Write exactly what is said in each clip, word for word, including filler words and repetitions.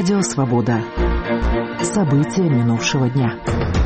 Радио Свобода. События минувшего дня.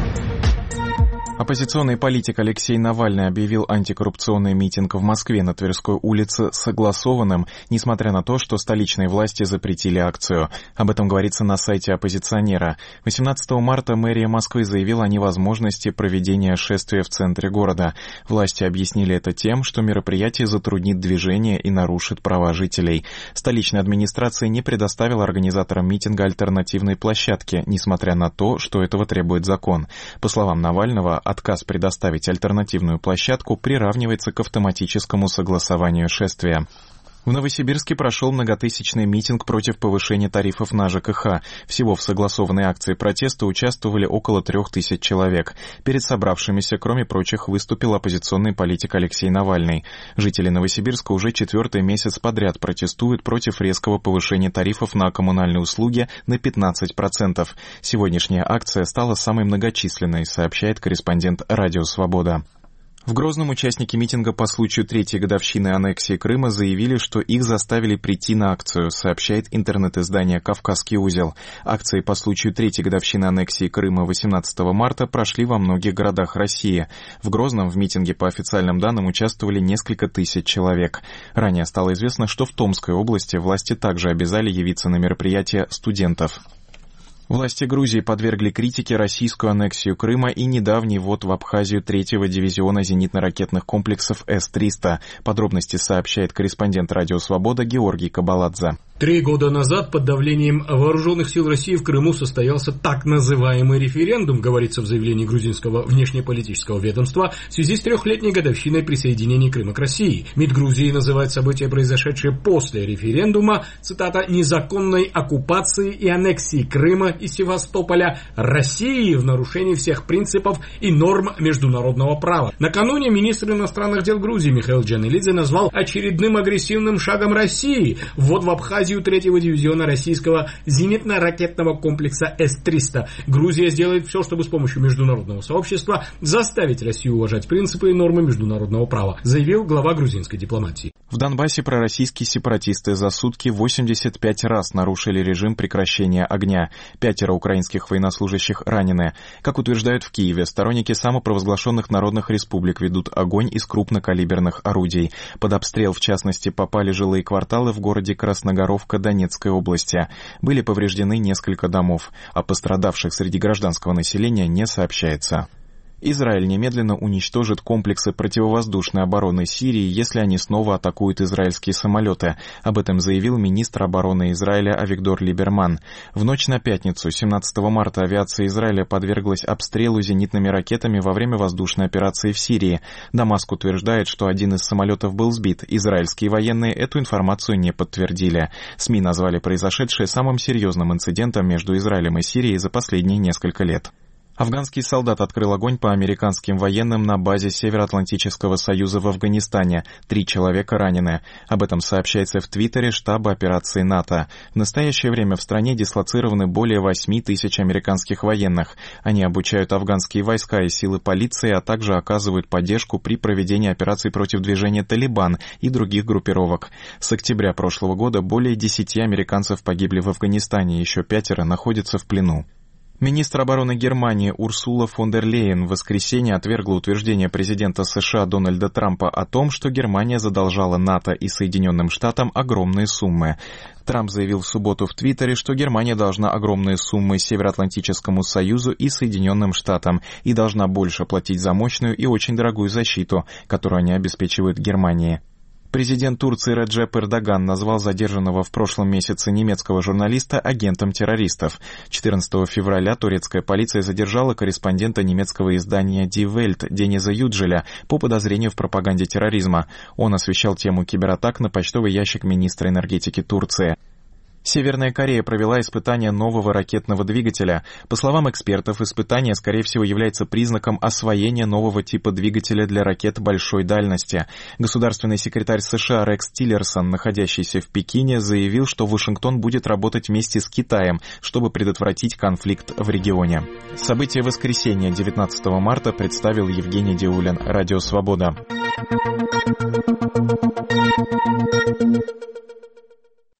Оппозиционный политик Алексей Навальный объявил антикоррупционный митинг в Москве на Тверской улице согласованным, несмотря на то, что столичные власти запретили акцию. Об этом говорится на сайте оппозиционера. восемнадцатого марта мэрия Москвы заявила о невозможности проведения шествия в центре города. Власти объяснили это тем, что мероприятие затруднит движение и нарушит права жителей. Столичная администрация не предоставила организаторам митинга альтернативной площадки, несмотря на то, что этого требует закон. По словам Навального, отказ предоставить альтернативную площадку приравнивается к автоматическому согласованию шествия. В Новосибирске прошел многотысячный митинг против повышения тарифов на ЖКХ. Всего в согласованной акции протеста участвовали около трех тысяч человек. Перед собравшимися, кроме прочих, выступил оппозиционный политик Алексей Навальный. Жители Новосибирска уже четвертый месяц подряд протестуют против резкого повышения тарифов на коммунальные услуги на пятнадцать процентов. Сегодняшняя акция стала самой многочисленной, сообщает корреспондент «Радио Свобода». В Грозном участники митинга по случаю третьей годовщины аннексии Крыма заявили, что их заставили прийти на акцию, сообщает интернет-издание «Кавказский узел». Акции по случаю третьей годовщины аннексии Крыма восемнадцатого марта прошли во многих городах России. В Грозном в митинге по официальным данным участвовали несколько тысяч человек. Ранее стало известно, что в Томской области власти также обязали явиться на мероприятие студентов. Власти Грузии подвергли критике российскую аннексию Крыма и недавний ввод в Абхазию третьего дивизиона зенитно-ракетных комплексов эс триста. Подробности сообщает корреспондент «Радио Свобода» Георгий Кабаладзе. Три года назад под давлением вооруженных сил России в Крыму состоялся так называемый референдум, говорится в заявлении грузинского внешнеполитического ведомства, в связи с трехлетней годовщиной присоединения Крыма к России. МИД Грузии называет события, произошедшие после референдума, цитата, «незаконной оккупации и аннексии Крыма и Севастополя России в нарушении всех принципов и норм международного права». Накануне министр иностранных дел Грузии Михаил Джанелидзе назвал очередным агрессивным шагом России ввод в Абхазию третьего дивизиона российского зенитно-ракетного комплекса эс триста. Грузия сделает все, чтобы с помощью международного сообщества заставить Россию уважать принципы и нормы международного права, заявил глава грузинской дипломатии. В Донбассе пророссийские сепаратисты за сутки восемьдесят пять раз нарушили режим прекращения огня. Пятеро украинских военнослужащих ранены. Как утверждают в Киеве, сторонники самопровозглашенных народных республик ведут огонь из крупнокалиберных орудий. Под обстрел, в частности, попали жилые кварталы в городе Красногоровка Донецкой области. Были повреждены несколько домов. О пострадавших среди гражданского населения не сообщается. Израиль немедленно уничтожит комплексы противовоздушной обороны Сирии, если они снова атакуют израильские самолеты. Об этом заявил министр обороны Израиля Авигдор Либерман. В ночь на пятницу, семнадцатого марта, авиация Израиля подверглась обстрелу зенитными ракетами во время воздушной операции в Сирии. Дамаск утверждает, что один из самолетов был сбит. Израильские военные эту информацию не подтвердили. СМИ назвали произошедшее самым серьезным инцидентом между Израилем и Сирией за последние несколько лет. Афганский солдат открыл огонь по американским военным на базе Североатлантического союза в Афганистане. Три человека ранены. Об этом сообщается в Твиттере штаба операции НАТО. В настоящее время в стране дислоцированы более восьми тысяч американских военных. Они обучают афганские войска и силы полиции, а также оказывают поддержку при проведении операций против движения «Талибан» и других группировок. С октября прошлого года более десяти американцев погибли в Афганистане, еще пятеро находятся в плену. Министр обороны Германии Урсула фон дер Лейен в воскресенье отвергла утверждение президента США Дональда Трампа о том, что Германия задолжала НАТО и Соединенным Штатам огромные суммы. Трамп заявил в субботу в Твиттере, что Германия должна огромные суммы Североатлантическому Союзу и Соединенным Штатам и должна больше платить за мощную и очень дорогую защиту, которую они обеспечивают Германии. Президент Турции Реджеп Эрдоган назвал задержанного в прошлом месяце немецкого журналиста агентом террористов. четырнадцатого февраля турецкая полиция задержала корреспондента немецкого издания Die Welt Дениза Юджеля по подозрению в пропаганде терроризма. Он освещал тему кибератак на почтовый ящик министра энергетики Турции. Северная Корея провела испытание нового ракетного двигателя. По словам экспертов, испытание, скорее всего, является признаком освоения нового типа двигателя для ракет большой дальности. Государственный секретарь США Рекс Тиллерсон, находящийся в Пекине, заявил, что Вашингтон будет работать вместе с Китаем, чтобы предотвратить конфликт в регионе. События воскресенья девятнадцатого марта представил Евгений Диулин, Радио Свобода.